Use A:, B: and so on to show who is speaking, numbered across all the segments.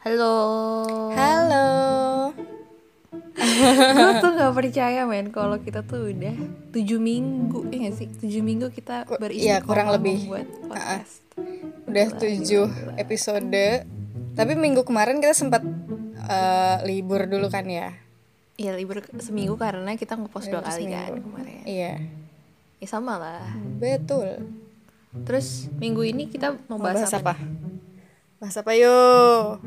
A: Halo.
B: Halo.
A: Gue tuh gak percaya men kalau kita tuh udah 7 minggu. Ya gak sih? 7 minggu kita
B: Iya, kurang
A: beristiqomah
B: lebih.
A: membuat podcast.
B: Udah
A: Gila.
B: 7 episode. Tapi minggu kemarin kita sempat libur dulu kan ya.
A: Ya libur seminggu karena kita ngepost 2
B: Libur
A: kali
B: seminggu.
A: kan kemarin.
B: Iya,
A: Ya sama lah.
B: betul.
A: Terus minggu ini kita mau
B: Mau bahas apa?
A: nih?
B: Bahas apa yuk?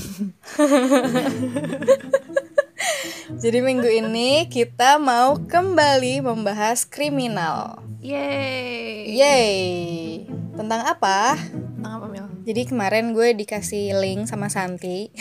B: Jadi minggu ini kita mau kembali membahas kriminal.
A: Yeay.
B: Yeay. Tentang apa?
A: Tentang apa Mil?
B: Jadi kemarin gue dikasih link sama Santi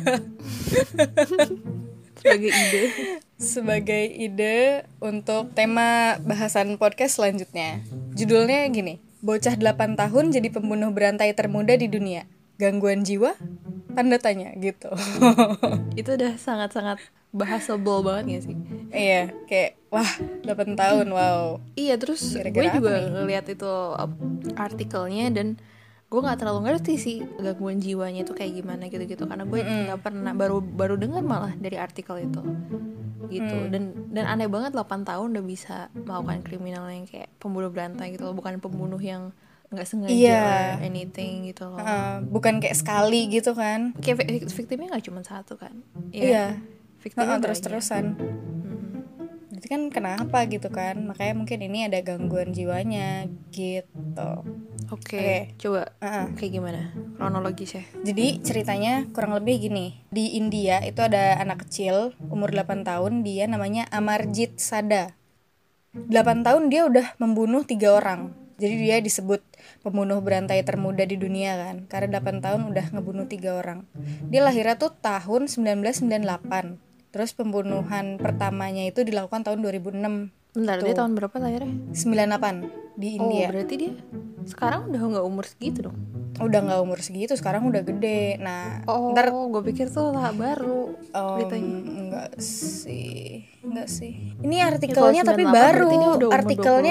A: Sebagai ide.
B: sebagai ide untuk tema bahasan podcast selanjutnya. Judulnya gini, bocah 8 tahun jadi pembunuh berantai termuda di dunia. Gangguan jiwa? Tanda tanya gitu.
A: Itu udah sangat-sangat bahasable banget gak sih?
B: Iya, kayak wah 8 tahun, wow.
A: Iya, terus
B: Kira-kira
A: gue juga
B: apa nih?
A: ngeliat itu artikelnya dan gue nggak terlalu ngerti sih gangguan jiwanya itu kayak gimana gitu-gitu karena gue nggak pernah baru dengar malah dari artikel itu gitu. Dan aneh banget 8 tahun udah bisa melakukan kriminal yang kayak pembunuh berantai gitu loh, bukan pembunuh yang nggak sengaja
B: Iya.
A: or anything gitu loh.
B: Bukan kayak sekali gitu kan.
A: Kayak victimnya nggak cuma satu kan?
B: Iya.
A: Victimnya
B: Terus-terusan. Berarti kan kenapa gitu kan? Makanya mungkin ini ada gangguan jiwanya gitu.
A: Oke. Coba kayak gimana kronologisnya?
B: Jadi ceritanya kurang lebih gini. Di India itu ada anak kecil umur 8 tahun, dia namanya Amarjit Sada. 8 tahun dia udah membunuh 3 orang. Jadi dia disebut pembunuh berantai termuda di dunia kan, karena 8 tahun udah ngebunuh 3 orang. Dia lahirnya tuh tahun 1998. Terus pembunuhan pertamanya itu dilakukan tahun 2006.
A: Bentar, dia tahun berapa lahirnya?
B: 98 di India.
A: Oh, berarti dia sekarang udah nggak umur segitu dong?
B: Udah nggak umur segitu, sekarang udah gede. Nah,
A: ntar gue pikir tuh lah baru beritanya.
B: Enggak sih. Ini artikelnya tapi
A: 98
B: baru.
A: berarti dia udah umur
B: Artikelnya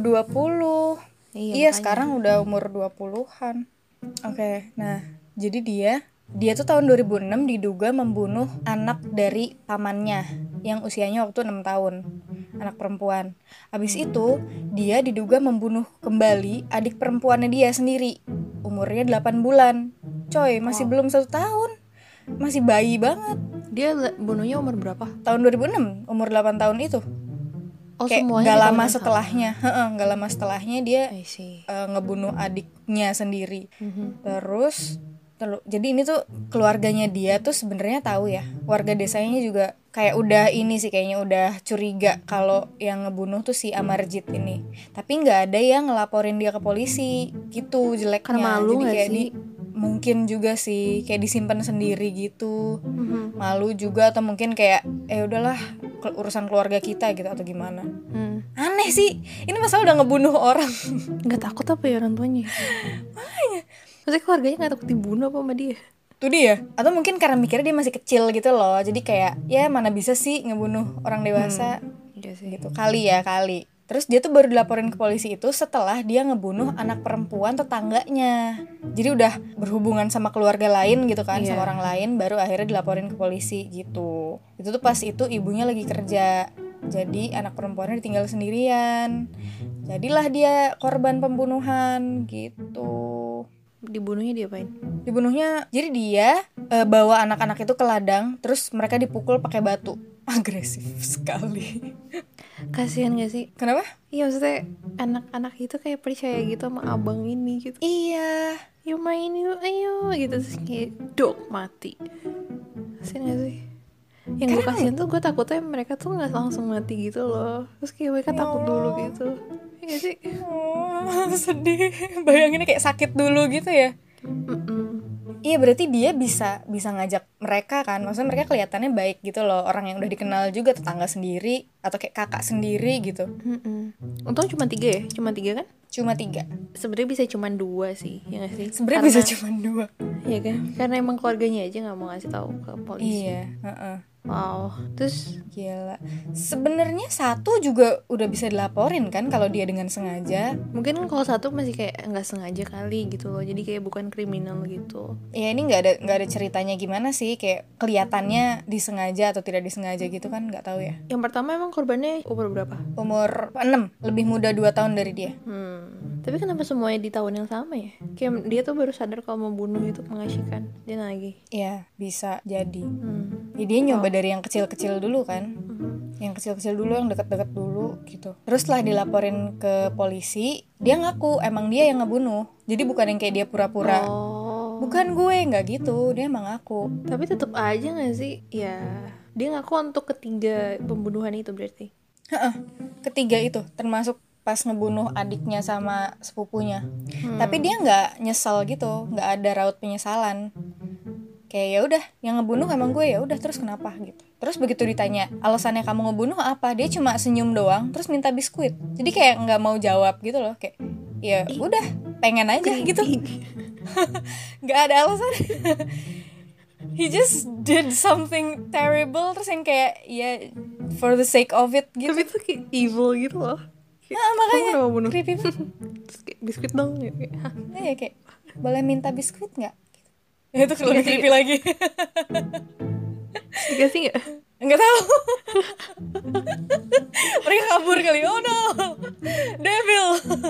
B: 2020. Iya,
A: makanya.
B: sekarang udah umur 20-an. Oke, nah, jadi dia tuh tahun 2006 diduga membunuh anak dari pamannya yang usianya waktu 6 tahun, anak perempuan. Habis itu, dia diduga membunuh kembali adik perempuannya dia sendiri, umurnya 8 bulan. Coy, masih belum 1 tahun. Masih bayi banget.
A: Dia bunuhnya umur berapa?
B: Tahun 2006, umur 8 tahun itu.
A: Oh,
B: Kayak
A: semuanya
B: gak
A: di tahun
B: lama
A: yang sama.
B: setelahnya. Gak lama setelahnya dia
A: I see.
B: ngebunuh adiknya sendiri. Terus jadi ini tuh keluarganya dia tuh sebenarnya tahu ya, warga desanya juga kayak udah ini sih, kayaknya udah curiga kalau yang ngebunuh tuh si Amarjit ini, tapi nggak ada yang ngelaporin dia ke polisi gitu, jeleknya.
A: Karena malu
B: jadi
A: nggak
B: kayak
A: sih?
B: mungkin juga sih kayak disimpan sendiri gitu. Malu juga, atau mungkin kayak udahlah urusan keluarga kita gitu, atau gimana. Aneh sih, ini masa udah ngebunuh orang.
A: Nggak takut apa ya orang tuanya? Maksudnya keluarganya nggak takut dibunuh apa sama dia?
B: Tuh dia. Atau mungkin karena mikirnya dia masih kecil gitu loh, jadi kayak ya mana bisa sih ngebunuh orang dewasa.
A: Iya sih.
B: Gitu kali. Terus dia tuh baru dilaporin ke polisi itu setelah dia ngebunuh anak perempuan tetangganya. Jadi udah berhubungan sama keluarga lain gitu kan, sama orang lain, baru akhirnya dilaporin ke polisi gitu. Itu tuh pas itu ibunya lagi kerja, jadi anak perempuannya ditinggal sendirian. Jadilah dia korban pembunuhan gitu.
A: Dibunuhnya diapain?
B: Dibunuhnya, jadi dia bawa anak-anak itu ke ladang, terus mereka dipukul pakai batu. Agresif sekali.
A: Kasihan gak sih?
B: Kenapa?
A: Iya, maksudnya anak-anak itu kayak percaya gitu sama abang ini gitu.
B: Iya.
A: Yuk main yuk, ayo gitu. Terus kayak dok mati. Kasihan gak sih? Yang gue kasihan tuh gue takutnya mereka tuh gak langsung mati gitu loh. Terus kayak mereka takut dulu gitu. Iya gak sih?
B: Sedih. Bayanginnya kayak sakit dulu gitu ya. Iya, berarti dia bisa ngajak mereka kan. Maksudnya mereka kelihatannya baik gitu loh, orang yang udah dikenal juga, tetangga sendiri atau kayak kakak sendiri gitu.
A: Untung cuma 3 ya? Cuma 3 kan?
B: Cuma 3.
A: Sebenarnya bisa cuma 2 sih, ya gak sih?
B: Sebenarnya bisa cuma 2.
A: Iya kan? Karena emang keluarganya aja gak mau ngasih tahu ke polisi.
B: Iya,
A: Wow. Terus
B: Gila. Sebenarnya satu juga udah bisa dilaporin kan kalau dia dengan sengaja.
A: mungkin kan kalau satu masih kayak nggak sengaja kali gitu loh, jadi kayak bukan kriminal gitu.
B: Ya ini nggak ada ceritanya gimana sih, kayak kelihatannya disengaja atau tidak disengaja gitu kan, nggak tahu ya.
A: Yang pertama emang korbannya umur berapa?
B: Umur 6, lebih muda 2 tahun dari dia.
A: Tapi kenapa semuanya di tahun yang sama ya? Kayak dia tuh baru sadar kalau membunuh itu mengasyikan, dia nagih.
B: Ya bisa jadi. Ya, dia nyoba dari yang kecil-kecil dulu kan. Yang kecil-kecil dulu, yang deket-deket dulu gitu. Terus setelah dilaporin ke polisi, dia ngaku emang dia yang ngebunuh. Jadi bukan yang kayak dia pura-pura
A: Oh.
B: bukan gue, nggak gitu, dia emang ngaku.
A: Tapi tetap aja nggak sih? Ya, dia ngaku untuk ketiga pembunuhan itu berarti.
B: Heeh. Ketiga itu termasuk pas ngebunuh adiknya sama sepupunya. Tapi dia nggak nyesel gitu, nggak ada raut penyesalan. Kayak ya udah, yang ngebunuh emang gue, ya udah, terus kenapa gitu. Terus begitu ditanya alasannya kamu ngebunuh apa, dia cuma senyum doang terus minta biskuit. Jadi kayak nggak mau jawab gitu loh, kayak ya udah pengen aja gitu. Nggak ada alasan. He just did something terrible, terus yang kayak ya for the sake of it gitu.
A: Tapi itu kayak evil gitu loh.
B: Nah, makanya
A: kamu kenapa bunuh?
B: creepy banget.
A: Terus kayak biskuit dong ya. Kayak, hah?
B: Ya kayak boleh minta biskuit nggak? Itu lebih creepy lagi.
A: Dikasih nggak?
B: Nggak tahu. Mereka kabur kali. Oh no, devil.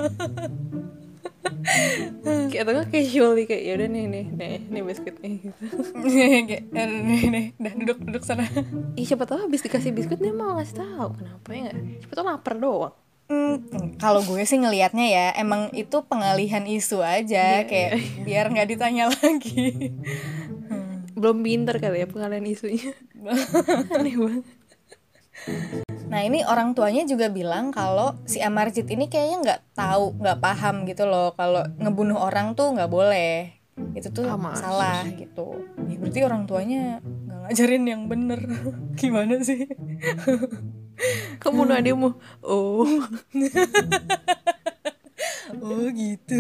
A: Kayak atau nggak casually kayak yaudah nih biskuit nih gitu.
B: Kayak nih, dah duduk sana.
A: Ih, siapa tahu habis dikasih biskuit dia mau ngasih tahu kenapa ya nggak? Siapa tahu lapar doang.
B: Kalau gue sih ngelihatnya ya emang itu pengalihan isu aja, kayak biar nggak ditanya lagi.
A: Belum pinter kali ya pengalihan isunya. Aneh banget.
B: Nah ini orang tuanya juga bilang kalau si Amarjit ini kayaknya nggak paham gitu loh, kalau ngebunuh orang tuh nggak boleh, itu tuh salah gitu. Ya, berarti orang tuanya nggak ngajarin yang bener. Gimana sih?
A: Kamu bunuh adikmu. Oh.
B: Oh gitu.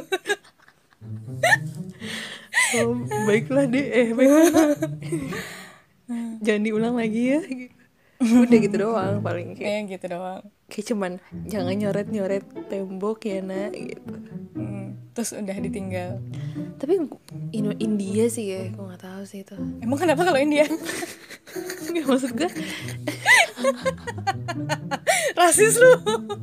A: Oh, baiklah deh. Baiklah. Jangan diulang lagi ya. Udah gitu doang paling kayak
B: gitu doang.
A: Kayak cuman jangan nyoret tembok ya nak gitu.
B: Terus udah ditinggal.
A: Tapi India sih ya, gue nggak tahu sih itu.
B: Emang kenapa kalau India?
A: Nggak, maksud gue
B: rasis lu.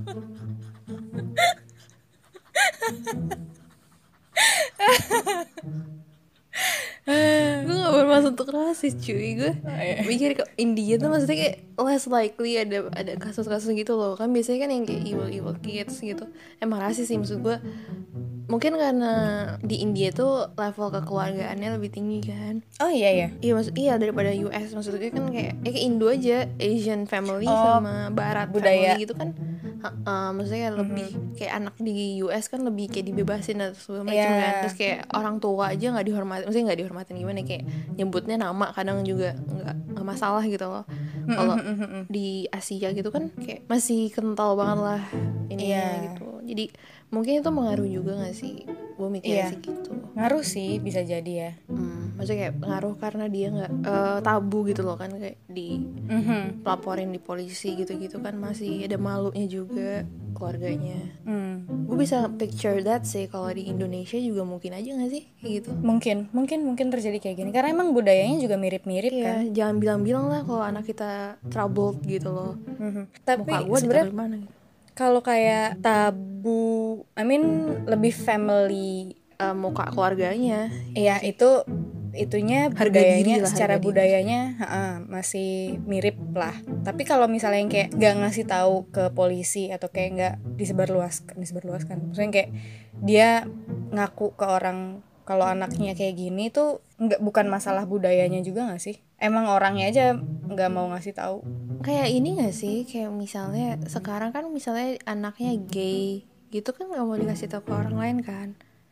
A: Gue gak bermaksud untuk rasis cuy. Gue mikir ke India tuh maksudnya kayak less likely ada kasus-kasus gitu loh. Kan biasanya kan yang kayak evil kids gitu emang rasis sih, maksud gue. Mungkin karena di India tuh level kekeluargaannya lebih tinggi kan.
B: Oh iya.
A: Iya daripada US. Maksud gue kan kayak kayak Indo aja, Asian family sama Barat
B: budaya
A: family gitu kan. Maksudnya kayak lebih kayak anak di US kan lebih kayak dibebasin atau segala macam kan. Terus kayak orang tua aja nggak dihormatin, maksudnya nggak dihormatin gimana, kayak nyebutnya nama kadang juga nggak masalah gitu loh. Kalau di Asia gitu kan kayak masih kental banget lah ininya gitu. Jadi mungkin itu mengaruh juga gak sih? Gue mikirnya sih gitu.
B: Ngaruh sih, bisa jadi ya.
A: Maksudnya kayak pengaruh karena dia gak tabu gitu loh kan, kayak di laporin di polisi gitu-gitu kan masih ada malunya juga keluarganya. Gue bisa picture that sih kalau di Indonesia juga mungkin aja gak sih kayak gitu.
B: Mungkin terjadi kayak gini karena emang budayanya juga mirip-mirip kan.
A: Jangan bilang-bilang lah kalau anak kita troubled gitu loh.
B: Tapi
A: muka gue ditaruh di mana gitu.
B: Kalau kayak tabu, lebih family,
A: muka keluarganya.
B: Iya itunya budayanya, secara budayanya masih mirip lah. Tapi kalau misalnya yang kayak nggak ngasih tahu ke polisi atau kayak nggak disebarluaskan, maksudnya kayak dia ngaku ke orang kalau anaknya kayak gini tuh bukan masalah budayanya juga nggak sih? Emang orangnya aja nggak mau ngasih tahu.
A: Kayak ini gak sih, kayak misalnya sekarang kan misalnya anaknya gay gitu kan gak mau dikasih tahu ke orang lain kan.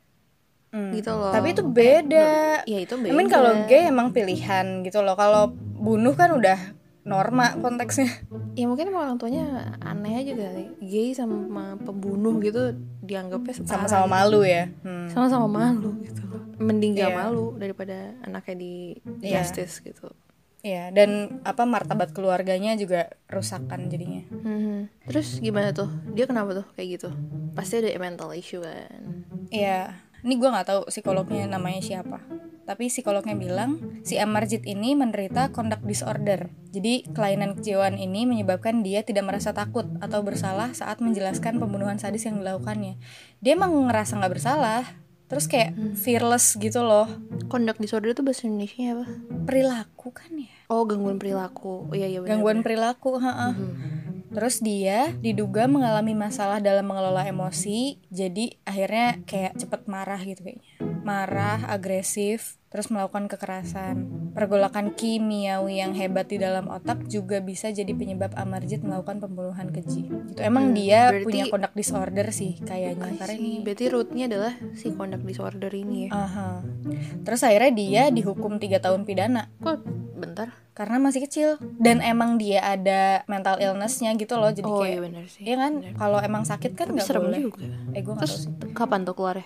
A: Gitu loh.
B: Tapi itu beda.
A: Ya itu beda.
B: Kalau gay emang pilihan gitu loh. Kalau bunuh kan udah norma konteksnya.
A: Ya mungkin orang tuanya aneh aja kali. Gay sama pembunuh gitu dianggapnya setara.
B: Sama-sama malu ya.
A: Sama-sama malu gitu. Mending gak malu daripada anaknya di justice gitu.
B: Ya, dan martabat keluarganya juga rusakan jadinya.
A: Terus gimana tuh? Dia kenapa tuh kayak gitu? Pasti ada mental issue kan?
B: Ya, ini gue nggak tahu psikolognya namanya siapa. Tapi psikolognya bilang si Amarjit ini menderita conduct disorder. Jadi kelainan kejiwaan ini menyebabkan dia tidak merasa takut atau bersalah saat menjelaskan pembunuhan sadis yang dilakukannya. Dia emang ngerasa nggak bersalah, terus kayak fearless gitu loh.
A: Conduct disorder itu bahasa Indonesia apa?
B: Perilaku kan ya?
A: Oh, gangguan perilaku. Oh, iya benar.
B: Gangguan perilaku, Terus dia diduga mengalami masalah dalam mengelola emosi, jadi akhirnya kayak cepet marah gitu kayaknya. Marah, agresif, terus melakukan kekerasan. Pergolakan kimiawi yang hebat di dalam otak juga bisa jadi penyebab Amarjit melakukan pembunuhan keji. Gitu. Emang dia punya conduct disorder sih kayaknya. Karena ini
A: berarti rootnya adalah si conduct disorder ini ya.
B: Terus akhirnya dia dihukum 3 tahun pidana.
A: Kok bentar?
B: Karena masih kecil dan emang dia ada mental illness-nya gitu loh, jadi kayak
A: iya benar sih.
B: Iya kan, kalau emang sakit kan nggak boleh.
A: Juga.
B: Gue nggak tahu sih.
A: Kapan tuh keluarnya?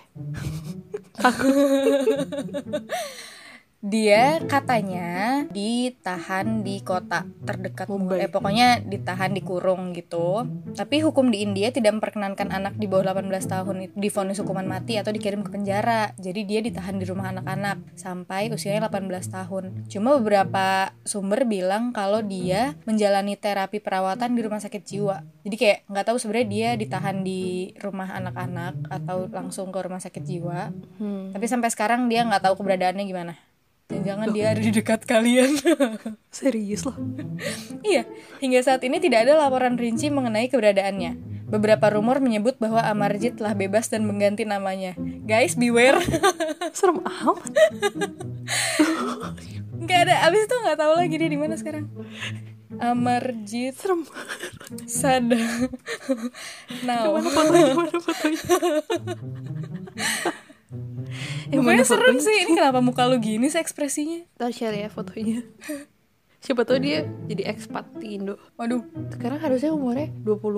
B: Dia katanya ditahan di kota terdekat pokoknya ditahan, dikurung gitu. Tapi hukum di India tidak memperkenankan anak di bawah 18 tahun divonis hukuman mati atau dikirim ke penjara. Jadi dia ditahan di rumah anak-anak sampai usianya 18 tahun. Cuma beberapa sumber bilang kalau dia menjalani terapi perawatan di rumah sakit jiwa. Jadi kayak nggak tahu sebenarnya dia ditahan di rumah anak-anak atau langsung ke rumah sakit jiwa. Tapi sampai sekarang dia nggak tahu keberadaannya gimana. Jangan dia ada di dekat kalian.
A: Serius loh?
B: Iya, hingga saat ini tidak ada laporan rinci mengenai keberadaannya. Beberapa rumor menyebut bahwa Amarjit telah bebas dan mengganti namanya. Guys, beware.
A: Serem amat.
B: Nggak ada, abis itu nggak tahu lagi dia di mana sekarang. Amarjit
A: serem
B: Sada. Now.
A: Mana fotonya?
B: Pokoknya serem sih. Ini kenapa muka lu gini sih ekspresinya?
A: Ntar share ya fotonya. Siapa tahu dia jadi expat di Indo.
B: Waduh.
A: Sekarang harusnya umurnya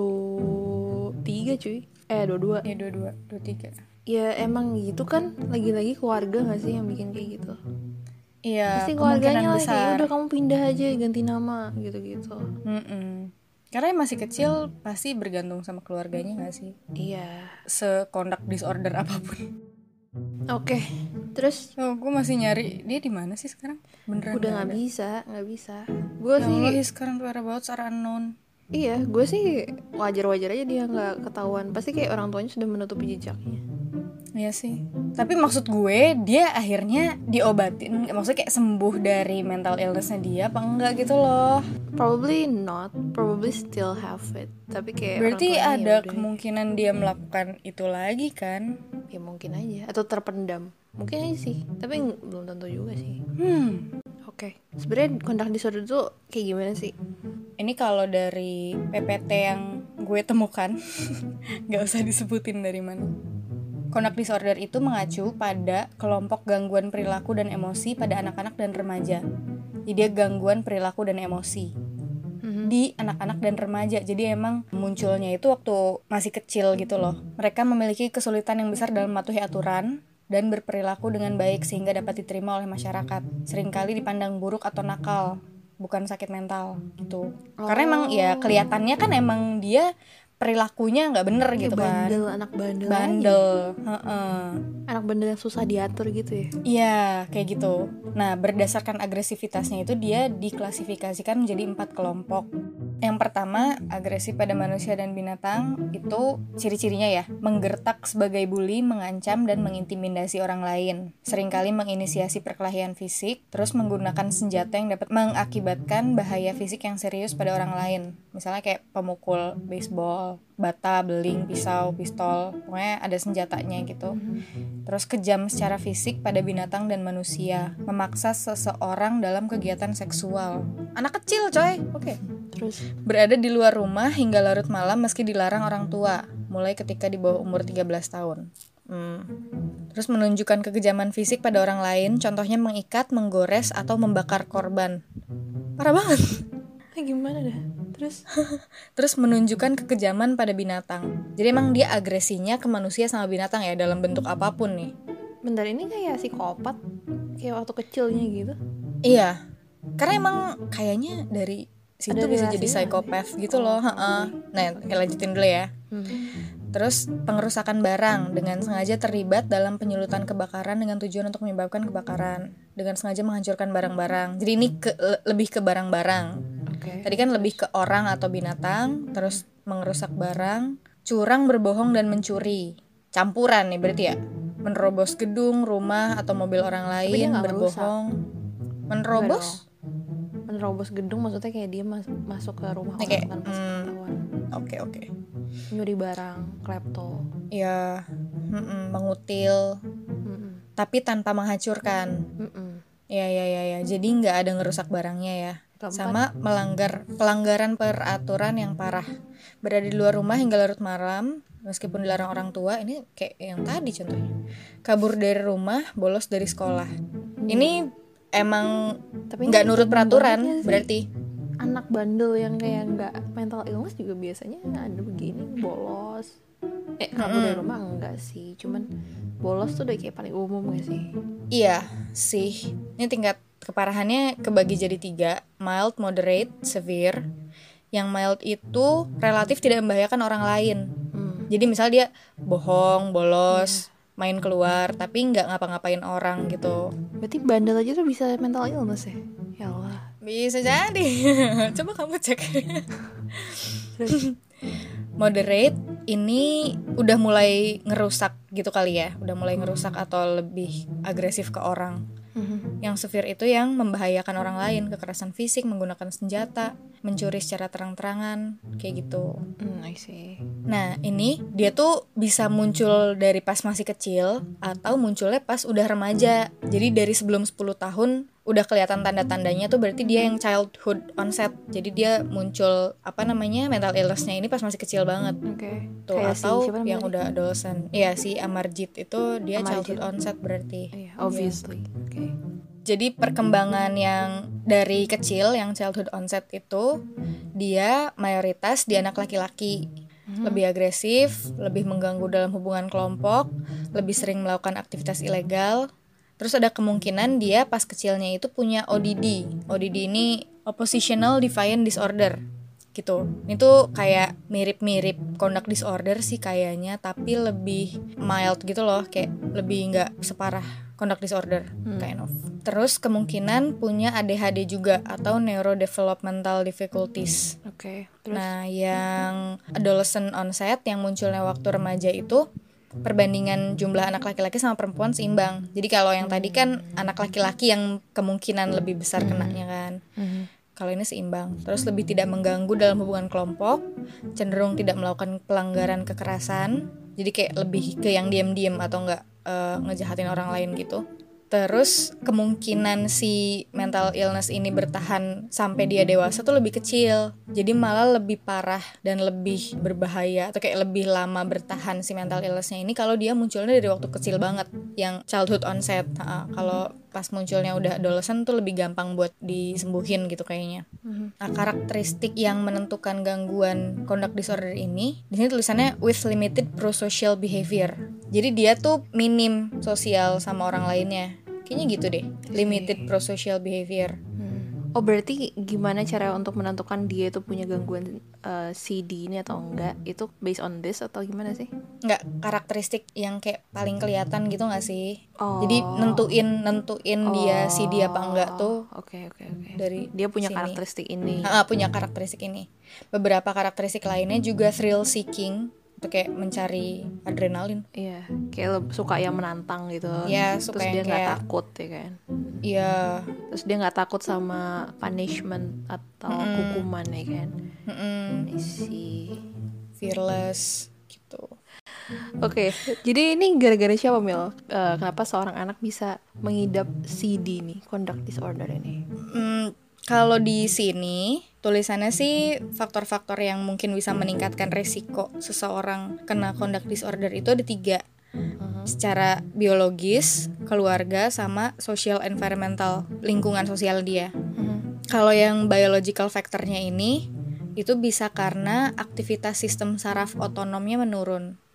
A: 23 cuy. 22.
B: Ya 22, 23.
A: Ya emang gitu kan. Lagi-lagi keluarga gak sih yang bikin kayak gitu?
B: Iya,
A: pasti keluarganya lah kayak udah kamu pindah aja ganti nama gitu-gitu.
B: Karena yang masih kecil pasti bergantung sama keluarganya gak sih?
A: Iya.
B: Se-conduct disorder apapun.
A: Oke, terus
B: gue masih nyari dia di mana sih sekarang? Beneran
A: udah nggak bisa. Gue sih
B: sekarang whereabouts are unknown.
A: Iya, gue sih wajar-wajar aja dia nggak ketahuan. Pasti kayak orang tuanya sudah menutupi jejaknya.
B: Iya sih. Tapi maksud gue dia akhirnya diobatin, maksudnya kayak sembuh dari mental illness-nya dia apa enggak gitu loh.
A: Probably not, probably still have it. Tapi kayak
B: berarti ada kemungkinan dia melakukan itu lagi kan?
A: Ya mungkin aja, atau terpendam. Mungkin aja sih, tapi belum tentu juga sih. Oke. Sebenarnya conduct disorder itu kayak gimana sih?
B: Ini kalau dari PPT yang gue temukan, nggak usah disebutin dari mana. Conduct disorder itu mengacu pada kelompok gangguan perilaku dan emosi pada anak-anak dan remaja. Jadi dia gangguan perilaku dan emosi di anak-anak dan remaja. Jadi emang munculnya itu waktu masih kecil gitu loh. Mereka memiliki kesulitan yang besar dalam mematuhi aturan dan berperilaku dengan baik sehingga dapat diterima oleh masyarakat. Seringkali dipandang buruk atau nakal, bukan sakit mental gitu. Karena emang ya kelihatannya kan emang dia perilakunya nggak bener gitu
A: bandel,
B: kan.
A: Anak bandel. Anak bandel yang susah diatur gitu ya.
B: Iya, kayak gitu. Nah, berdasarkan agresivitasnya itu dia diklasifikasikan menjadi 4 kelompok. Yang pertama, agresif pada manusia dan binatang. Itu ciri-cirinya ya, menggertak sebagai bully, mengancam dan mengintimidasi orang lain. Seringkali menginisiasi perkelahian fisik, terus menggunakan senjata yang dapat mengakibatkan bahaya fisik yang serius pada orang lain. Misalnya kayak pemukul baseball, bata, beling, pisau, pistol, pokoknya ada senjatanya gitu. Terus kejam secara fisik pada binatang dan manusia, memaksa seseorang dalam kegiatan seksual. Anak kecil coy, oke.
A: Terus
B: berada di luar rumah hingga larut malam meski dilarang orang tua, mulai ketika di bawah umur 13 tahun. Terus menunjukkan kekejaman fisik pada orang lain, contohnya mengikat, menggores, atau membakar korban. Parah banget.
A: Gimana dah?
B: Terus menunjukkan kekejaman pada binatang. Jadi emang dia agresinya ke manusia sama binatang ya, dalam bentuk apapun nih.
A: Bentar, ini kayak psikopat, kayak waktu kecilnya gitu.
B: Iya. Karena emang kayaknya dari situ
A: Ada
B: bisa jadi
A: relasinya
B: psikopat gitu loh. Nah, lanjutin dulu ya. Terus pengerusakan barang dengan sengaja terlibat dalam penyulutan kebakaran dengan tujuan untuk menyebabkan kebakaran, dengan sengaja menghancurkan barang-barang. Jadi ini lebih ke barang-barang. Tadi kan lebih ke orang atau binatang, terus mengerusak barang, curang, berbohong, dan mencuri. Campuran nih berarti ya. Menerobos gedung, rumah, atau mobil orang lain, berbohong. Menerobos
A: gedung maksudnya kayak dia masuk ke rumah orang
B: kayak,
A: tanpa sepengetahuan.
B: Oke.
A: Nyuri barang, klepto.
B: Ya, mengutil, tapi tanpa menghancurkan. Ya. Jadi nggak ada ngerusak barangnya ya. Sama pelanggaran peraturan yang parah. Berada di luar rumah hingga larut malam, meskipun dilarang orang tua. Ini kayak yang tadi contohnya. Kabur dari rumah, bolos dari sekolah. Ini emang nggak nurut peraturan berarti.
A: Anak bandel yang kayak nggak mental illness juga biasanya ada begini, bolos. Kabur dari rumah enggak sih, cuman bolos tuh udah kayak paling umum gak sih?
B: Iya sih. Ini tingkat keparahannya kebagi jadi 3, mild, moderate, severe. Yang mild itu relatif tidak membahayakan orang lain. Jadi misal dia bohong, bolos, main keluar, tapi nggak ngapa-ngapain orang gitu.
A: Berarti bandel aja tuh bisa mental illness ya? Ya Allah.
B: Bisa jadi. Coba kamu cek. Moderate ini udah mulai ngerusak gitu kali ya. Udah mulai ngerusak atau lebih agresif ke orang. Yang severe itu yang membahayakan orang lain, kekerasan fisik, menggunakan senjata, mencuri secara terang-terangan, kayak gitu.
A: I see.
B: Nah, ini dia tuh bisa muncul dari pas masih kecil atau munculnya pas udah remaja. Jadi dari sebelum 10 tahun udah kelihatan tanda-tandanya tuh berarti dia yang childhood onset. Jadi dia muncul mental illness-nya ini pas masih kecil banget. Tuh kayak atau yang udah adolescent. Iya, si Amarjit itu dia childhood onset berarti.
A: Obviously. Okay.
B: Jadi perkembangan yang dari kecil yang childhood onset itu dia mayoritas di anak laki-laki. Lebih agresif, lebih mengganggu dalam hubungan kelompok, lebih sering melakukan aktivitas ilegal. Terus ada kemungkinan dia pas kecilnya itu punya ODD. ODD ini Oppositional Defiant Disorder gitu. Itu kayak mirip-mirip conduct disorder sih kayaknya, tapi lebih mild gitu loh, kayak lebih nggak separah conduct disorder kind of. Terus kemungkinan punya ADHD juga atau neurodevelopmental difficulties.
A: Terus?
B: Nah, yang adolescent onset yang munculnya waktu remaja itu perbandingan jumlah anak laki-laki sama perempuan seimbang. Jadi kalau yang tadi kan anak laki-laki yang kemungkinan lebih besar kenanya kan. Kalau ini seimbang. Terus lebih tidak mengganggu dalam hubungan kelompok, cenderung tidak melakukan pelanggaran kekerasan. Jadi kayak lebih ke yang diam-diam atau enggak ngejahatin orang lain gitu. Terus kemungkinan si mental illness ini bertahan sampai dia dewasa tuh lebih kecil. Jadi malah lebih parah dan lebih berbahaya atau kayak lebih lama bertahan si mental illness-nya ini kalau dia munculnya dari waktu kecil banget, yang childhood onset. Kalau pas munculnya udah adolescent tuh lebih gampang buat disembuhin gitu kayaknya. Nah, karakteristik yang menentukan gangguan conduct disorder ini, di sini tulisannya with limited prosocial behavior. Jadi dia tuh minim sosial sama orang lainnya. Kayaknya gitu deh, limited prosocial behavior.
A: Oh, berarti gimana cara untuk menentukan dia itu punya gangguan CD ini atau enggak? Itu based on this atau gimana sih?
B: Enggak, karakteristik yang kayak paling kelihatan gitu enggak sih?
A: Oh.
B: Jadi nentuin dia CD apa enggak tuh.
A: Oke.
B: Dari
A: dia punya
B: sini.
A: Karakteristik ini.
B: Punya karakteristik ini. Beberapa karakteristik lainnya juga thrill seeking, itu kayak mencari adrenalin.
A: Iya, kayak suka yang menantang gitu.
B: Iya, suka
A: terus
B: yang
A: dia nggak
B: kayak
A: takut ya kan.
B: Iya.
A: Terus dia nggak takut sama punishment atau hukuman ya kan. I see.
B: Fearless gitu.
A: Oke, jadi ini gara-gara siapa Mil? Kenapa seorang anak bisa mengidap CD nih, conduct disorder ini?
B: Kalau di sini tulisannya sih faktor-faktor yang mungkin bisa meningkatkan resiko seseorang kena conduct disorder itu ada 3. Secara biologis, keluarga, sama social environmental, lingkungan sosial dia. Kalau yang biological factornya ini itu bisa karena aktivitas sistem saraf otonomnya menurun.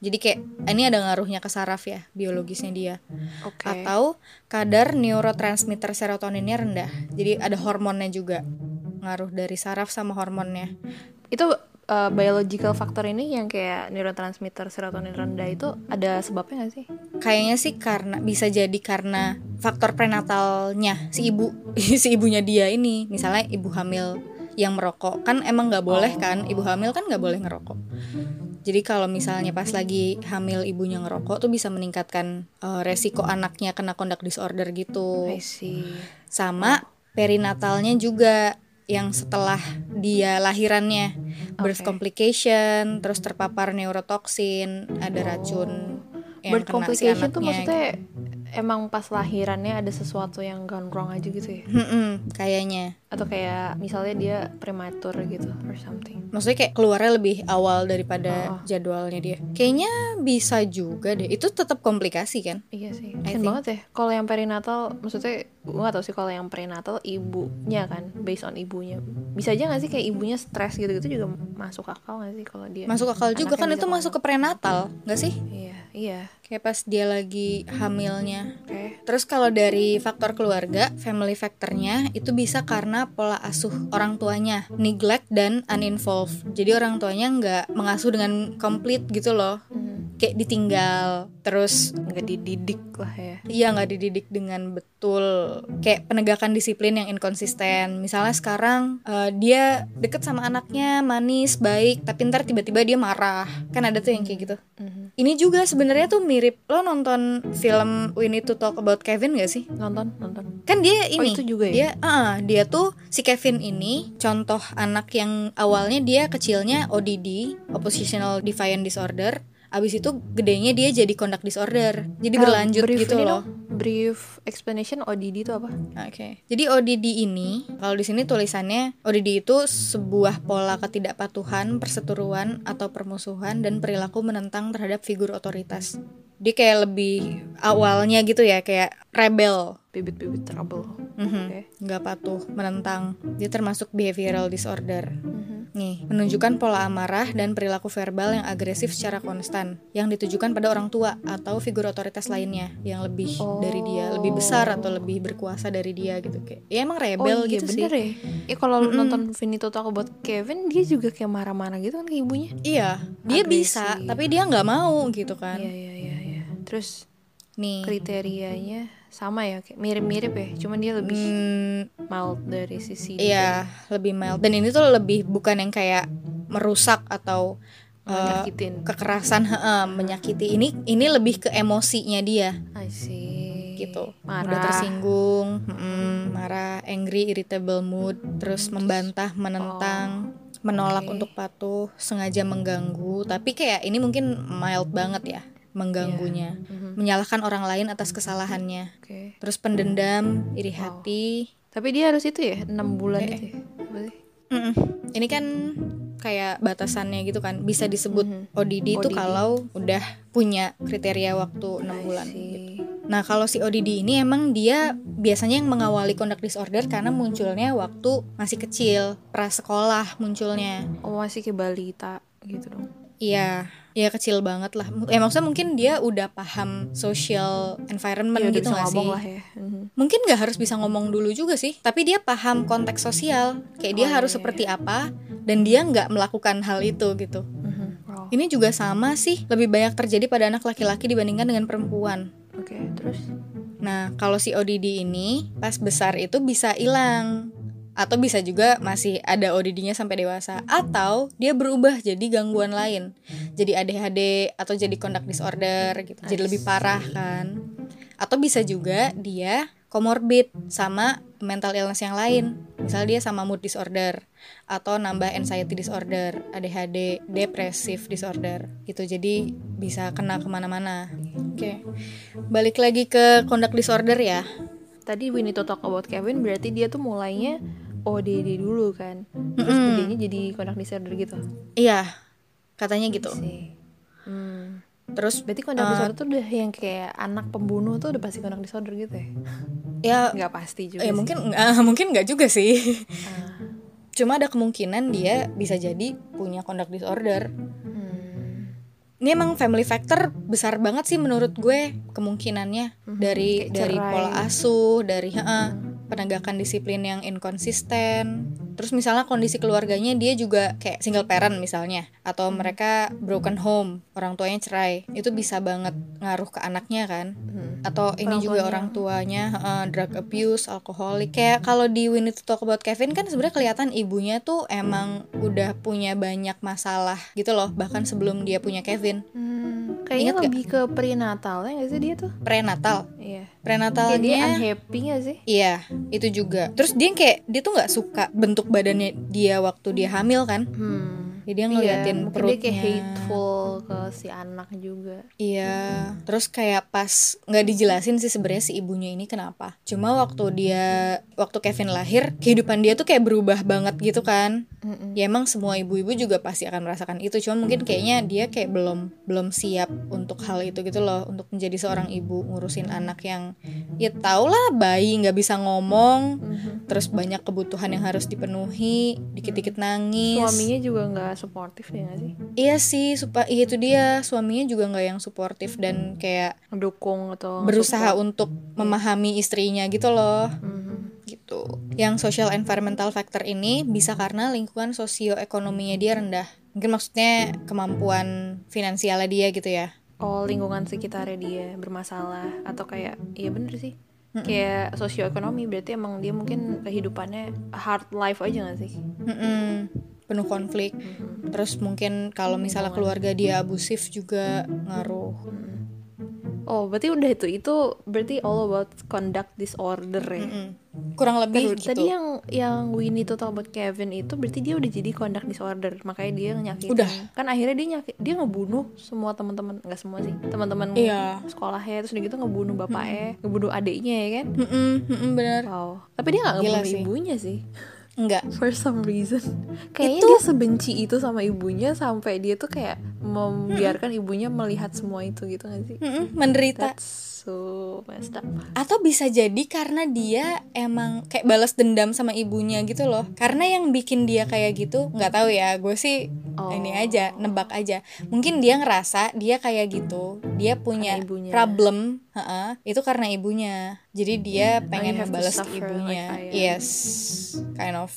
B: Jadi kayak ini ada ngaruhnya ke saraf ya, biologisnya dia.
A: Oke.
B: Atau kadar neurotransmitter serotoninnya rendah. Jadi ada hormonnya juga, ngaruh dari saraf sama hormonnya.
A: Itu biological factor ini yang kayak neurotransmitter serotonin rendah itu ada sebabnya gak sih?
B: Kayaknya sih karena bisa jadi karena faktor prenatalnya si ibu si ibunya dia ini. Misalnya ibu hamil yang merokok, kan emang nggak boleh kan, ibu hamil kan nggak boleh ngerokok. Jadi kalau misalnya pas lagi hamil ibunya ngerokok tuh bisa meningkatkan resiko anaknya kena conduct disorder gitu.
A: I see.
B: Sama perinatalnya juga, yang setelah dia lahirannya, birth complication, terus terpapar neurotoksin, ada racun yang
A: Birth
B: kena si
A: complication tuh
B: anaknya.
A: maksudnya emang pas lahirannya ada sesuatu yang gone wrong aja gitu ya?
B: Kayaknya.
A: Atau kayak misalnya dia prematur gitu or something.
B: Maksudnya kayak keluarnya lebih awal daripada jadwalnya dia. Kayaknya bisa juga deh. Itu tetap komplikasi kan?
A: Iya sih.
B: I
A: Kasian
B: think.
A: banget ya. Kalau yang perinatal, maksudnya gue gak tau sih kalau yang prenatal ibunya kan, based on ibunya. Bisa aja gak sih kayak ibunya stres gitu-gitu juga masuk akal gak sih kalau dia?
B: Masuk akal juga kan, itu masuk ke prenatal, gak sih?
A: Iya.
B: Kayak pas dia lagi hamilnya.
A: Oke.
B: Terus kalau dari faktor keluarga, family factornya itu bisa karena pola asuh orang tuanya, neglect dan uninvolved. Jadi orang tuanya nggak mengasuh dengan komplit gitu loh. Kayak ditinggal, terus
A: Nggak dididik lah ya.
B: iya nggak dididik dengan betul. Kayak penegakan disiplin yang inkonsisten. Misalnya sekarang dia deket sama anaknya, manis, baik, tapi ntar tiba-tiba dia marah. Kan ada tuh yang kayak gitu. Ini juga sebenarnya tuh mirip. Lo nonton film We Need to Talk About Kevin gak sih?
A: Nonton.
B: Kan dia ini,
A: itu juga ya?
B: dia tuh si Kevin ini contoh anak yang awalnya dia kecilnya ODD, Oppositional Defiant Disorder. Abis itu gedenya dia jadi conduct disorder. Jadi berlanjut
A: brief
B: gitu
A: ini
B: loh.
A: dong, brief explanation ODD itu apa?
B: Oke. Jadi ODD ini, kalau di sini tulisannya ODD itu sebuah pola ketidakpatuhan, perseteruan atau permusuhan dan perilaku menentang terhadap figur otoritas. Dia kayak lebih awalnya gitu ya, kayak rebel.
A: Bibit-bibit trouble. Oke.
B: Nggak patuh, menentang. Dia termasuk behavioral disorder. Nih, menunjukkan pola amarah dan perilaku verbal yang agresif secara konstan, yang ditujukan pada orang tua atau figur otoritas lainnya yang lebih dari dia, lebih besar atau lebih berkuasa dari dia gitu. Kayak ya emang rebel
A: iya,
B: gitu
A: bener
B: sih.
A: ya. Kalau lu nonton We Need to Talk About Kevin, dia juga kayak marah-marah gitu kan ke ibunya.
B: Iya, dia bisa, tapi dia nggak mau gitu kan.
A: Iya. Terus
B: Nih,
A: kriterianya sama ya, kayak mirip-mirip ya, cuman dia lebih mild dari sisi
B: iya, lebih mild. Dan ini tuh lebih bukan yang kayak merusak atau
A: menyakitin.
B: kekerasan, menyakiti. Ini lebih ke emosinya dia.
A: I see.
B: Gitu,
A: Marah.
B: mudah tersinggung, marah, angry, irritable mood, terus membantah, menentang, menolak untuk patuh, sengaja mengganggu. Tapi kayak ini mungkin mild banget ya, mengganggunya, menyalahkan orang lain atas kesalahannya.
A: Oke.
B: Terus pendendam, iri hati.
A: Tapi dia harus itu ya 6 bulan itu ya. Apa sih?
B: Ini kan kayak batasannya gitu kan, bisa disebut ODD itu kalau udah punya kriteria waktu 6 bulan gitu. Nah kalau si ODD ini emang dia biasanya yang mengawali conduct disorder karena munculnya waktu masih kecil, prasekolah munculnya.
A: Oh, masih kayak balita gitu dong.
B: Iya, ya kecil banget lah. Maksudnya mungkin dia udah paham social environment
A: Ya,
B: gitu
A: udah bisa
B: gak sih?
A: ngomong lah ya.
B: Mungkin gak harus bisa ngomong dulu juga sih, tapi dia paham konteks sosial. Kayak dia harus seperti apa, dan dia gak melakukan hal itu gitu.
A: Wow.
B: Ini juga sama sih, lebih banyak terjadi pada anak laki-laki dibandingkan dengan perempuan.
A: Oke, terus?
B: Nah, kalau si ODD ini pas besar itu bisa hilang. Atau bisa juga masih ada ODD-nya sampai dewasa. Atau dia berubah jadi gangguan lain. Jadi ADHD atau jadi conduct disorder gitu. Jadi lebih parah kan. Atau bisa juga dia comorbid sama mental illness yang lain. Misal dia sama mood disorder atau nambah anxiety disorder, ADHD, depressive disorder gitu. Jadi bisa kena kemana-mana. Oke. Balik lagi ke conduct disorder ya.
A: Tadi We Need to Talk About Kevin berarti dia tuh mulainya ODD dulu kan. Terus gedenya jadi conduct disorder gitu.
B: Iya, katanya gitu. Terus
A: berarti conduct disorder tuh udah yang kayak anak pembunuh tuh udah pasti conduct disorder gitu ya?
B: Ya
A: nggak pasti juga
B: ya
A: sih.
B: mungkin nggak juga sih. Cuma ada kemungkinan dia bisa jadi punya conduct disorder. Ini emang family factor besar banget sih menurut gue kemungkinannya dari pola asuh, dari penegakan disiplin yang inkonsisten. Terus misalnya kondisi keluarganya dia juga kayak single parent misalnya, atau mereka broken home, orang tuanya cerai, itu bisa banget ngaruh ke anaknya kan. Atau ini juga orang tuanya drug abuse, alkoholik. Kayak kalau di We Need to Talk About Kevin kan sebenarnya kelihatan ibunya tuh emang udah punya banyak masalah gitu loh, bahkan sebelum dia punya Kevin.
A: Kayaknya lebih ke prenatalnya gak sih dia tuh?
B: Prenatal.
A: Iya.
B: Prenatalnya
A: kayak dia unhappy gak sih?
B: Iya, itu juga. Terus dia tuh nggak suka bentuk badannya dia waktu dia hamil kan. Jadi dia ngeliatin
A: mungkin
B: perutnya.
A: dia kayak hateful ke si anak juga.
B: Iya. Terus kayak pas nggak dijelasin sih sebenarnya si ibunya ini kenapa. Cuma waktu Kevin lahir, kehidupan dia tuh kayak berubah banget gitu kan. Ya emang semua ibu-ibu juga pasti akan merasakan itu. Cuma mungkin kayaknya dia kayak belum siap untuk hal itu gitu loh, untuk menjadi seorang ibu ngurusin anak yang ya tau lah, bayi nggak bisa ngomong, terus banyak kebutuhan yang harus dipenuhi, dikit-dikit nangis.
A: Suaminya juga nggak suportif ya nggak sih?
B: Iya sih, itu dia, suaminya juga nggak yang suportif dan kayak
A: mendukung atau
B: berusaha untuk memahami istrinya gitu loh. Gitu. Yang social environmental factor ini bisa karena lingkungan sosioekonominya dia rendah. Mungkin maksudnya kemampuan finansialnya dia gitu ya.
A: Oh, lingkungan sekitarnya dia bermasalah atau kayak iya bener sih. Kayak sosioekonomi berarti emang dia mungkin kehidupannya hard life aja gak sih?
B: Penuh konflik. Terus mungkin kalau misalnya keluarga dia abusif juga ngaruh.
A: Oh, berarti udah itu berarti all about conduct disorder ya.
B: Kurang lebih gitu.
A: Tadi yang We Need to Talk About Kevin itu berarti dia udah jadi conduct disorder, makanya dia nyakitin.
B: Udah.
A: Kan akhirnya dia ngebunuh semua teman-teman, enggak semua sih, teman-teman sekolahnya, terus udah gitu ngebunuh bapaknya, ngebunuh adiknya ya kan?
B: Benar.
A: Wow. Tapi dia nggak ngebunuh ibunya sih.
B: Enggak.
A: For some reason. Kayaknya dia sebenci itu sama ibunya sampai dia tuh kayak membiarkan ibunya melihat semua itu gitu gak sih?
B: Menderita.
A: That's so messed up.
B: Atau bisa jadi karena dia emang kayak balas dendam sama ibunya gitu loh. Karena yang bikin dia kayak gitu, nggak tahu ya, gue sih ini aja, nebak aja. Mungkin dia ngerasa dia kayak gitu, dia punya problem, itu karena ibunya. Jadi dia pengen ngebalas ibunya.
A: Like
B: yes, kind of.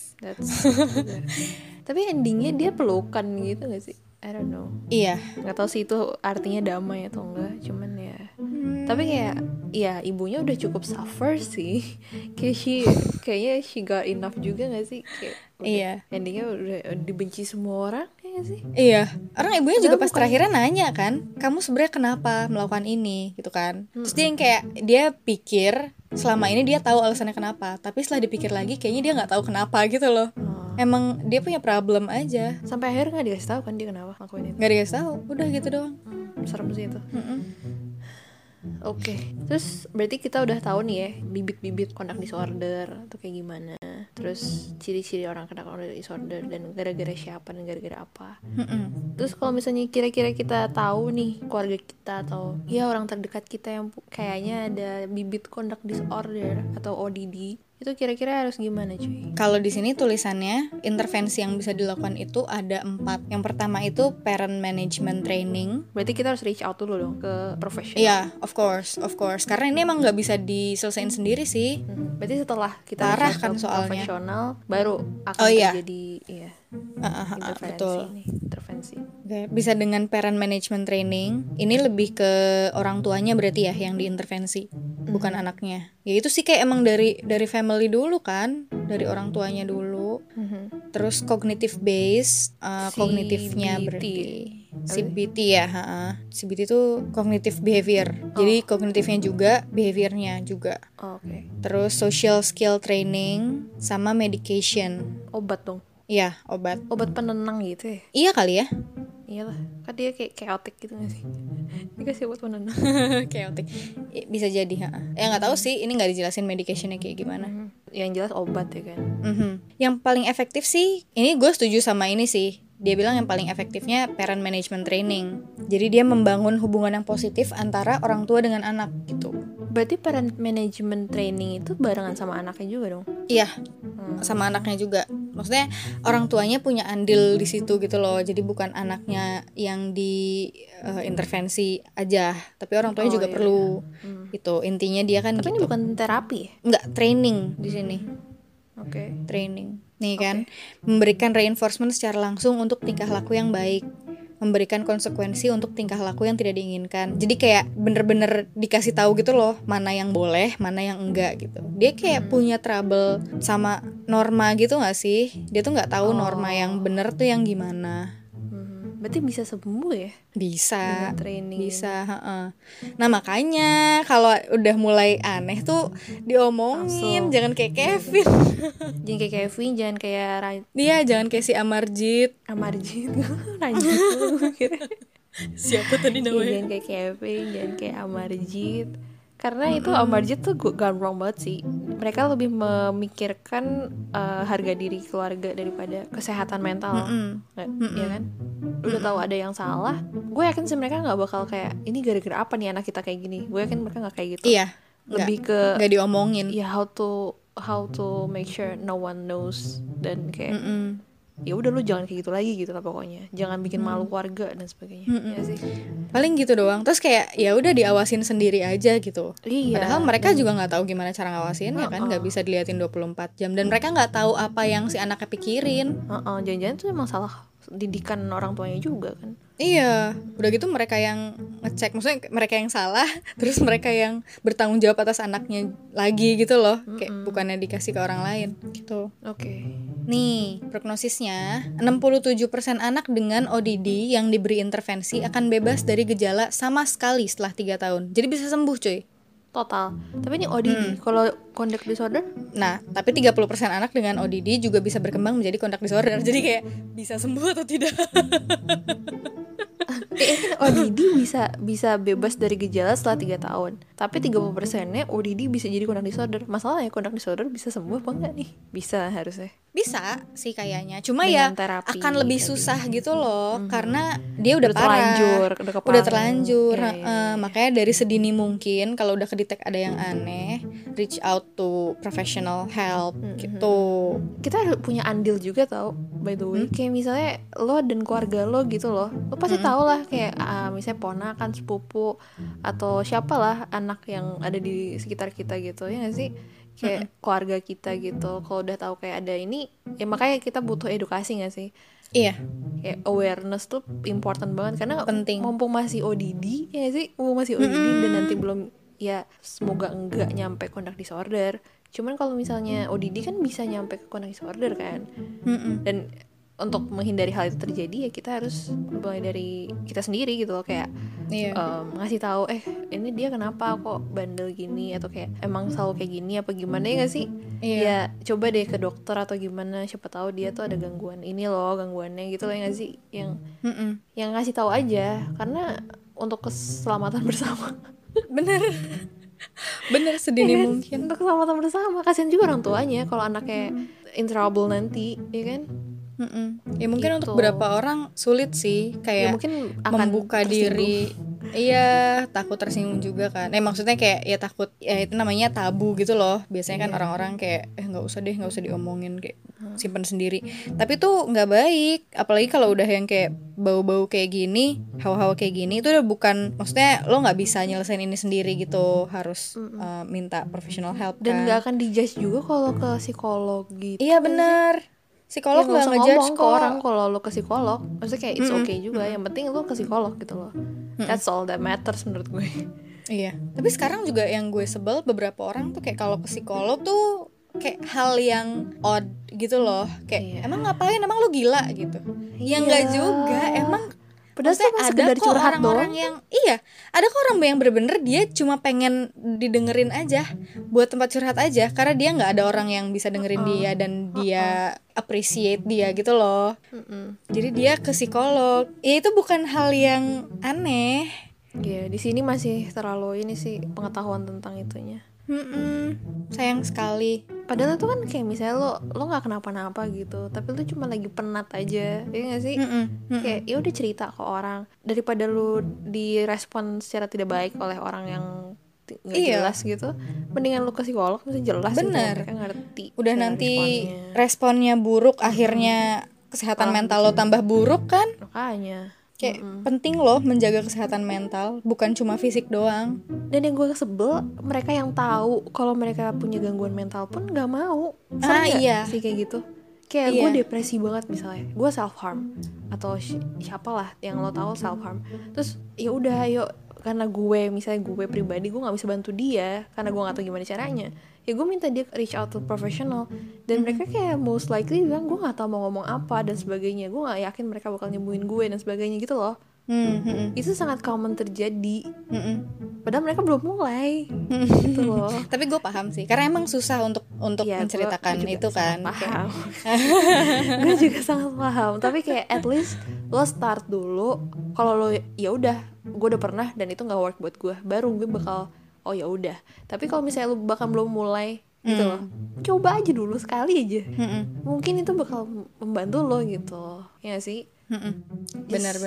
A: Tapi endingnya dia pelukan gitu gak sih? I don't know.
B: Iya.
A: Nggak tahu sih itu artinya damai atau enggak. Cuman ya. Tapi kayak, ya ibunya udah cukup suffer sih. Kayaknya she got enough juga gak sih? Kayak,
B: iya.
A: Endingnya udah dibenci semua orang ya sih?
B: Iya. Orang ibunya juga pas terakhirnya nanya kan, kamu sebenarnya kenapa melakukan ini gitu kan? Terus dia yang kayak dia pikir selama ini dia tahu alasannya kenapa, tapi setelah dipikir lagi kayaknya dia nggak tahu kenapa gitu loh. Emang dia punya problem aja.
A: Sampai akhir nggak dikasih tahu kan dia kenapa ngelakuin itu?
B: Nggak dikasih tahu, udah gitu doang.
A: Serem sih itu. Oke. Terus berarti kita udah tahu nih ya bibit-bibit conduct disorder atau kayak gimana. Terus ciri-ciri orang kena conduct disorder dan gara-gara siapa dan gara-gara apa. Terus kalau misalnya kira-kira kita tahu nih keluarga kita atau ya orang terdekat kita yang kayaknya ada bibit conduct disorder atau ODD, itu kira-kira harus gimana cuy?
B: Kalau di sini tulisannya intervensi yang bisa dilakukan itu ada 4. Yang pertama itu parent management training.
A: Berarti kita harus reach out dulu dong ke profesional.
B: Iya, of course. Karena ini emang nggak bisa diselesain sendiri sih.
A: Berarti setelah kita reach out ke profesional, baru akan terjadi intervensi.
B: Bisa dengan parent management training. Ini lebih ke orang tuanya berarti ya yang diintervensi, bukan anaknya. Ya itu sih kayak emang dari family dulu kan, dari orang tuanya dulu. Terus cognitive based, kognitifnya berarti CBT ya, CBT itu cognitive behavior. Jadi kognitifnya juga, behaviornya juga.
A: Oke.
B: Terus social skill training sama medication.
A: Obat dong.
B: Iya, obat.
A: Obat penenang gitu ya?
B: Iya kali ya.
A: Iyalah, kan dia kayak chaotic gitu gak sih? Dikasih obat penenang.
B: Chaotic. Bisa jadi, ya nggak tahu sih, ini nggak dijelasin medicationnya kayak gimana.
A: Yang jelas obat ya kan.
B: Yang paling efektif sih, ini gue setuju sama ini sih. Dia bilang yang paling efektifnya parent management training. Jadi dia membangun hubungan yang positif antara orang tua dengan anak gitu.
A: Berarti parent management training itu barengan sama anaknya juga dong?
B: Iya, sama anaknya juga. Maksudnya orang tuanya punya andil di situ gitu loh. Jadi bukan anaknya yang di intervensi aja, tapi orang tuanya juga perlu. Itu intinya dia kan.
A: Tapi
B: gitu.
A: ini bukan terapi ya?
B: Enggak, training di sini.
A: Oke.
B: Training. Nih kan, memberikan reinforcement secara langsung untuk tingkah laku yang baik, memberikan konsekuensi untuk tingkah laku yang tidak diinginkan. Jadi kayak bener-bener dikasih tahu gitu loh, mana yang boleh, mana yang enggak gitu. Dia kayak punya trouble sama norma gitu nggak sih? Dia tuh nggak tahu norma yang bener tuh yang gimana.
A: Berarti bisa sembuh ya?
B: Bisa,
A: training.
B: bisa. Nah makanya kalau udah mulai aneh tuh diomongin, jangan kayak Kevin.
A: Jangan kayak Kevin, jangan kayak
B: Dia jangan kayak si Amarjit.
A: Ranjit gue kira.
B: Siapa tadi
A: Ya,
B: namanya?
A: jangan kayak Kevin, jangan kayak Amarjit. Karena itu Amarjit tuh gamblang banget sih. Mereka lebih memikirkan harga diri keluarga daripada kesehatan mental. Ya kan? Udah tahu ada yang salah, gue yakin sih mereka nggak bakal kayak ini gara-gara apa nih anak kita kayak gini. Gue yakin mereka nggak kayak gitu.
B: Iya.
A: Lebih ke
B: nggak diomongin.
A: ya how to make sure no one knows, dan kayak ya udah lu jangan kayak gitu lagi gitu lah pokoknya, jangan bikin malu keluarga dan sebagainya. Ya sih,
B: Paling gitu doang. Terus kayak ya udah diawasin sendiri aja gitu.
A: iya.
B: Padahal mereka juga nggak tahu gimana cara ngawasinnya kan, nggak bisa diliatin 24 jam dan mereka nggak tahu apa yang si anaknya pikirin.
A: Jangan-jangan tuh emang salah didikan orang tuanya juga kan.
B: Iya, udah gitu mereka yang ngecek, maksudnya mereka yang salah, terus mereka yang bertanggung jawab atas anaknya lagi gitu loh, kayak bukannya dikasih ke orang lain gitu.
A: Oke.
B: Nih, prognosisnya 67% anak dengan ODD yang diberi intervensi akan bebas dari gejala sama sekali setelah 3 tahun. Jadi bisa sembuh cuy.
A: Total. Tapi ini ODD. Kalau conduct disorder?
B: Nah, tapi 30% anak dengan ODD juga bisa berkembang menjadi conduct disorder. Jadi kayak bisa sembuh atau tidak?
A: ODD bisa bebas dari gejala setelah 3 tahun. Tapi 30%-nya ODD bisa jadi conduct disorder. Masalahnya conduct disorder bisa sembuh apa enggak nih? Bisa harusnya.
B: Bisa sih kayaknya. Cuma
A: Dengan
B: ya
A: terapi,
B: akan lebih susah gitu loh, karena dia udah
A: terlanjur,
B: parah.
A: udah
B: Udah terlanjur.
A: Iya.
B: Makanya dari sedini mungkin kalau udah kedetek ada yang aneh, reach out to professional help gitu.
A: Kita punya andil juga tau, by the way. Kayak misalnya lo dan keluarga lo gitu loh, lo pasti tau lah kayak misalnya ponakan, sepupu, atau siapalah anak yang ada di sekitar kita gitu, ya gak sih? Kayak keluarga kita gitu. Kalau udah tahu kayak ada ini, ya makanya kita butuh edukasi gak sih?
B: Iya.
A: Kayak awareness tuh important banget, karena
B: Penting.
A: mumpung masih ODD, ya gak sih? Mumpung masih ODD dan nanti belum, ya semoga enggak nyampe conduct disorder. Cuman kalau misalnya ODD kan bisa nyampe ke conduct disorder kan. Dan untuk menghindari hal itu terjadi ya kita harus mulai dari kita sendiri gitu loh, kayak ngasih tahu ini dia kenapa kok bandel gini, atau kayak emang selalu kayak gini apa gimana, ya gak sih? Ya coba deh ke dokter atau gimana, siapa tahu dia tuh ada gangguan ini loh, gangguannya gitu loh, ya gak sih? Yang ngasih tahu aja, karena untuk keselamatan bersama.
B: Bener sedini mungkin.
A: Untuk keselamatan bersama. Kasian juga orang tuanya kalau anaknya in trouble nanti, ya kan?
B: Ya mungkin
A: Gitu.
B: untuk beberapa orang sulit sih, kayak
A: Ya mungkin akan
B: membuka diri. Iya, takut tersinggung juga kan. Maksudnya kayak ya takut, ya itu namanya tabu gitu loh. Biasanya kan orang-orang kayak nggak usah diomongin, kayak simpan sendiri. Tapi tuh nggak baik, apalagi kalau udah yang kayak bau-bau kayak gini, hawa-hawa kayak gini, itu udah bukan, maksudnya lo nggak bisa nyelesain ini sendiri gitu, harus minta professional help
A: dan
B: kan.
A: nggak akan dijudge juga kalau ke psikolog gitu.
B: Iya benar. Psikolog
A: Nggak
B: nggak
A: usah
B: ngejudge
A: ngomong ke
B: kok.
A: orang kalau lo ke psikolog. Maksudnya kayak it's okay juga. Yang penting lo ke psikolog gitu loh. That's all that matters menurut gue.
B: Iya. Tapi sekarang juga yang gue sebel, beberapa orang tuh kayak kalau ke psikolog tuh kayak hal yang odd gitu loh. Kayak emang ngapain? Emang lo gila gitu. Ya nggak juga. Emang
A: Padahal tuh
B: maksudnya
A: sekedar
B: ada kok
A: curhat
B: orang-orang
A: doang.
B: yang ada kok orang yang bener-bener dia cuma pengen didengerin aja, buat tempat curhat aja, karena dia nggak ada orang yang bisa dengerin dia dan dia appreciate dia gitu loh. Jadi dia ke psikolog. Ya itu bukan hal yang aneh.
A: Ya di sini masih terlalu ini sih pengetahuan tentang itunya.
B: Sayang sekali.
A: Padahal itu kan kayak misalnya lo nggak kenapa-napa gitu, tapi lo cuma lagi penat aja, ya nggak sih? Kayak ya udah cerita ke orang, daripada lo direspon secara tidak baik oleh orang yang nggak jelas gitu, mendingan lu ke psikolog masih jelas gitu, mereka ngerti.
B: Udah nanti responnya buruk, akhirnya kesehatan mental lo tambah buruk kan.
A: Makanya
B: kayak penting loh menjaga kesehatan mental, bukan cuma fisik doang.
A: Dan yang gue sebel, mereka yang tahu kalau mereka punya gangguan mental pun nggak mau.
B: Iya
A: sih kayak gitu. Kayak gue depresi banget misalnya, gue self harm atau siapalah yang lo tahu self harm, terus ya udah ayo, karena gue misalnya gue pribadi gue nggak bisa bantu dia karena gue nggak tahu gimana caranya, ya gue minta dia reach out to professional, dan mereka kayak most likely bilang gue nggak tahu mau ngomong apa dan sebagainya, gue nggak yakin mereka bakal nyembuhin gue dan sebagainya gitu loh. Itu sangat common terjadi, padahal mereka belum mulai gitu loh.
B: Tapi gue paham sih, karena emang susah untuk ya, menceritakan itu kan.
A: Paham. Gue juga sangat paham, tapi kayak at least lo start dulu. Kalau lo ya udah, gue udah pernah dan itu nggak work buat gue, baru gue bakal oh ya udah. Tapi kalau misalnya lo bahkan belum mulai gitu loh, coba aja dulu sekali aja, mungkin itu bakal membantu lo gitu, ya sih.
B: Benar.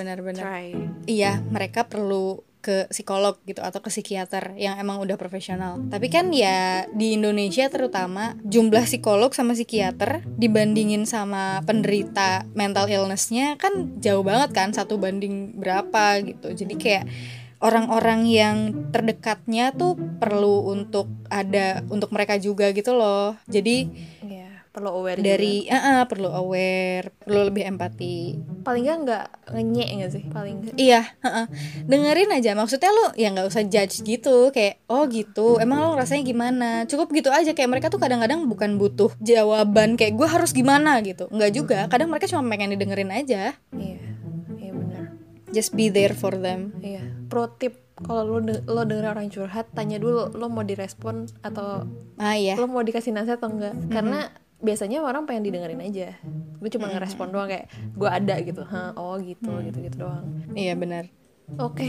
B: Iya, mereka perlu ke psikolog gitu atau ke psikiater yang emang udah profesional. Tapi kan ya di Indonesia terutama jumlah psikolog sama psikiater dibandingin sama penderita mental illness-nya kan jauh banget kan, 1 banding berapa gitu. Jadi kayak orang-orang yang terdekatnya tuh perlu untuk ada untuk mereka juga gitu loh. Jadi
A: perlu aware
B: dari perlu aware, perlu lebih empati.
A: Paling nggak ngenyek nggak sih, paling nggak.
B: Iya, dengerin aja. Maksudnya lo ya nggak usah judge gitu, kayak oh gitu, emang lo rasanya gimana? Cukup gitu aja. Kayak mereka tuh kadang-kadang bukan butuh jawaban kayak gue harus gimana gitu, nggak juga. Kadang mereka cuma pengen didengerin aja.
A: Iya benar.
B: Just be there for them.
A: Iya. Pro tip, kalau lo denger orang curhat, tanya dulu lo mau direspon atau lo mau dikasih nasihat atau enggak. Karena biasanya orang pengen didengerin aja. Gue cuma ngerespon doang kayak gue ada gitu. Oh gitu doang.
B: Iya benar.
A: Oke,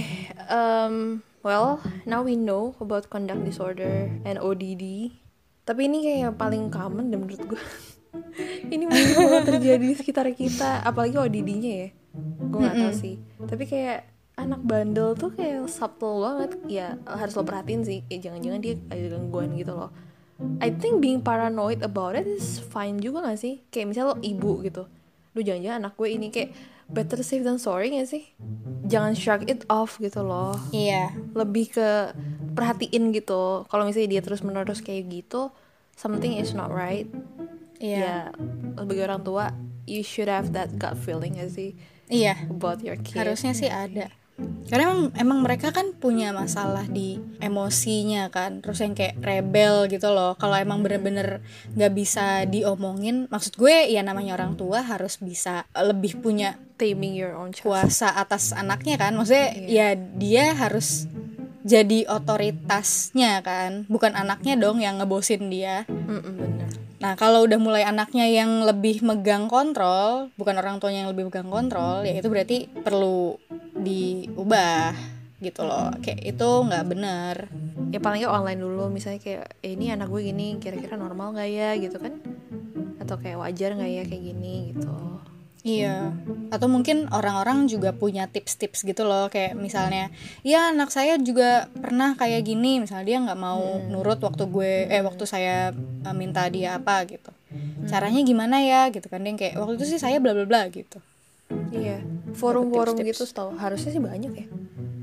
A: well, now we know about conduct disorder and ODD. Tapi ini kayak yang paling common dan menurut gue ini mungkin bakal terjadi di sekitar kita, apalagi ODD-nya ya. Gue nggak tahu sih. Tapi kayak anak bandel tuh kayak subtle banget. Ya harus lo perhatiin sih. Kayak jangan-jangan dia ada gangguan gitu loh. I think being paranoid about it is fine juga gak sih? Kayak misalnya lo ibu gitu, duh jangan-jangan anak gue ini, kayak better safe than sorry gak sih? Jangan shrug it off gitu loh.
B: Iya.
A: Lebih ke perhatiin gitu. Kalau misalnya dia terus-menerus kayak gitu, something is not right. Ya sebagai orang tua, you should have that gut feeling gak sih?
B: Iya.
A: About your kid.
B: Harusnya sih ada. Karena emang mereka kan punya masalah di emosinya kan, terus yang kayak rebel gitu loh. Kalau emang bener-bener gak bisa diomongin, maksud gue ya namanya orang tua harus bisa lebih punya
A: taming your own child,
B: kuasa atas anaknya kan. Maksudnya ya dia harus jadi otoritasnya kan, bukan anaknya dong yang ngebosin dia.
A: Bener.
B: Nah kalau udah mulai anaknya yang lebih megang kontrol, bukan orang tuanya yang lebih megang kontrol, ya itu berarti perlu diubah gitu loh. Kayak itu nggak benar.
A: Ya paling nggak online dulu, misalnya kayak ini anak gue gini, kira-kira normal nggak ya gitu kan, atau kayak wajar nggak ya kayak gini gitu.
B: Iya. Atau mungkin orang-orang juga punya tips-tips gitu loh, kayak misalnya ya anak saya juga pernah kayak gini, misalnya dia nggak mau nurut waktu saya minta dia apa gitu, caranya gimana ya gitu kan, dia kayak waktu itu sih saya bla bla bla gitu.
A: Iya, forum-forum gitu tau, harusnya sih banyak ya.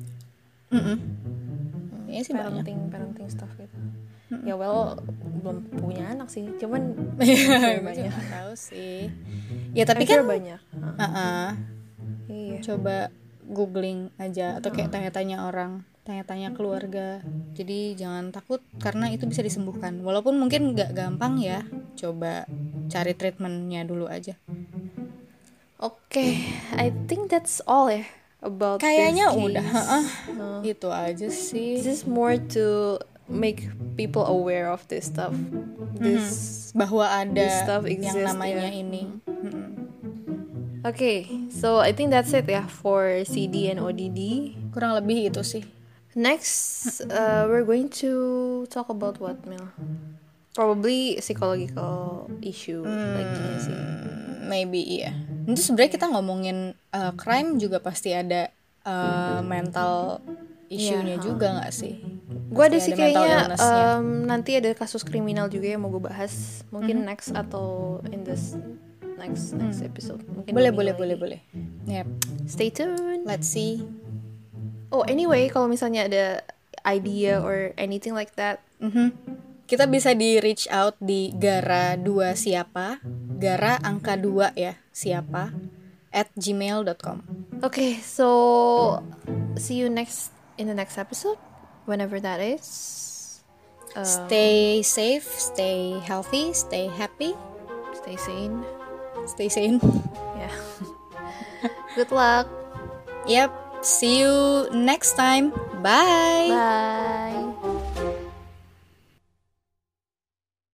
B: Iya sih
A: parenting stuff gitu. Ya well, belum punya anak sih, cuman
B: banyak tahu sih. Ya tapi kan banyak.
A: Iya.
B: Coba googling aja atau kayak tanya-tanya orang, tanya-tanya keluarga. Jadi jangan takut karena itu bisa disembuhkan. Walaupun mungkin nggak gampang ya. Coba cari treatmentnya dulu aja.
A: Oke, I think that's all ya about
B: kayaknya udah. Itu aja sih.
A: This is more to make people aware of this stuff.
B: Bahwa ada
A: this stuff exists,
B: yang namanya ini.
A: Okay, so I think that's it ya for CD and ODD.
B: Kurang lebih itu sih.
A: Next, we're going to talk about what, Mel? Probably psychological issue lagi sih.
B: Maybe iya. Itu sebenarnya kita ngomongin crime juga pasti ada mental issue-nya juga nggak sih?
A: Gue ada
B: Pasti
A: sih
B: mental
A: kayaknya
B: illness-nya.
A: nanti ada kasus kriminal juga yang mau gue bahas. Mungkin next atau in this next episode. Mungkin
B: Boleh,
A: 2 minggu
B: boleh,
A: lagi.
B: boleh. Yep.
A: Stay tuned.
B: Let's see.
A: Oh anyway, kalau misalnya ada idea or anything like that,
B: Kita bisa di reach out di gara2 siapa, gara angka 2 ya, siapa, @gmail.com.
A: okay, so see you in the next episode, whenever that is.
B: Stay safe, stay healthy, stay happy,
A: Stay sane.
B: stay sane.
A: Yeah. Good luck.
B: Yep, see you next time. Bye.
A: Bye.